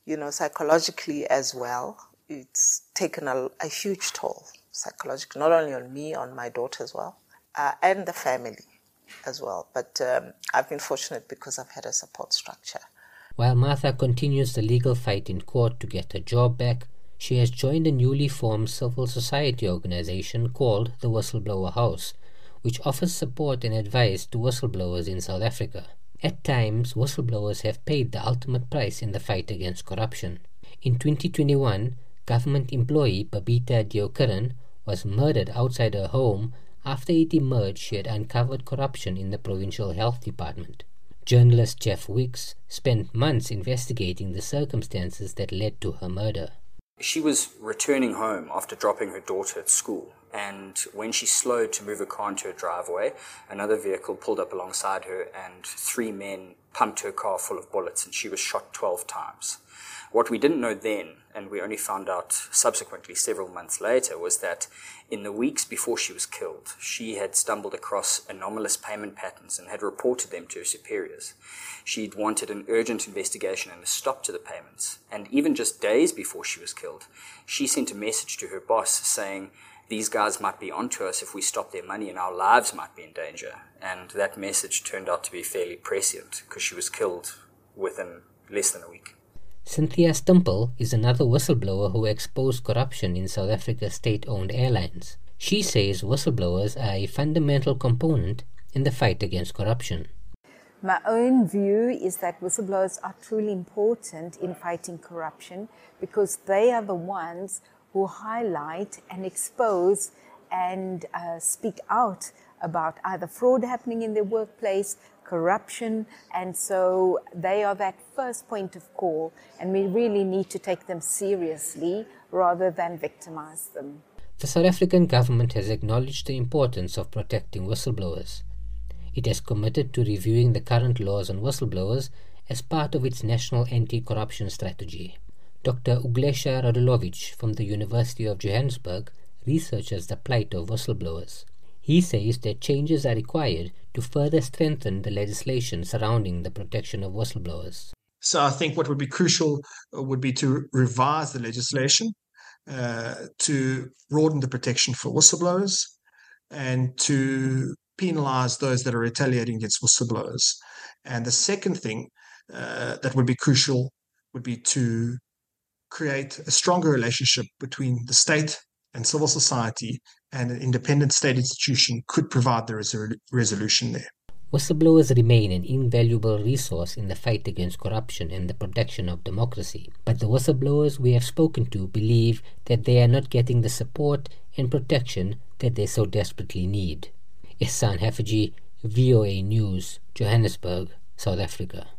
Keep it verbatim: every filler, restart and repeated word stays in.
you know, psychologically as well. It's taken a, a huge toll psychologically, not only on me, on my daughter as well, uh, and the family as well. But um, I've been fortunate because I've had a support structure. While Martha continues the legal fight in court to get her job back, she has joined a newly formed civil society organization called the Whistleblower House, which offers support and advice to whistleblowers in South Africa. At times, whistleblowers have paid the ultimate price in the fight against corruption. In twenty twenty-one, government employee Babita Deokaran was murdered outside her home after it emerged she had uncovered corruption in the provincial health department. Journalist Jeff Wicks spent months investigating the circumstances that led to her murder. She was returning home after dropping her daughter at school, and when she slowed to move her car into her driveway, another vehicle pulled up alongside her and three men pumped her car full of bullets, and she was shot twelve times. What we didn't know then, and we only found out subsequently several months later, was that in the weeks before she was killed, she had stumbled across anomalous payment patterns and had reported them to her superiors. She'd wanted an urgent investigation and a stop to the payments. And even just days before she was killed, she sent a message to her boss saying, these guys might be onto us if we stop their money and our lives might be in danger. And that message turned out to be fairly prescient because she was killed within less than a week. Cynthia Stimple is another whistleblower who exposed corruption in South Africa's state-owned airlines. She says whistleblowers are a fundamental component in the fight against corruption. My own view is that whistleblowers are truly important in fighting corruption because they are the ones who highlight and expose and uh, speak out about either fraud happening in their workplace, corruption, and so they are that first point of call, and we really need to take them seriously rather than victimize them. The South African government has acknowledged the importance of protecting whistleblowers. It has committed to reviewing the current laws on whistleblowers as part of its national anti-corruption strategy. Doctor Uglesha Radulovic from the University of Johannesburg researches the plight of whistleblowers. He says that changes are required to further strengthen the legislation surrounding the protection of whistleblowers. So I think what would be crucial would be to revise the legislation uh, to broaden the protection for whistleblowers and to penalize those that are retaliating against whistleblowers. And the second thing uh, that would be crucial would be to create a stronger relationship between the state and civil society, and an independent state institution could provide the res- resolution there. Whistleblowers remain an invaluable resource in the fight against corruption and the protection of democracy. But the whistleblowers we have spoken to believe that they are not getting the support and protection that they so desperately need. Ihsan Haffajee, V O A News, Johannesburg, South Africa.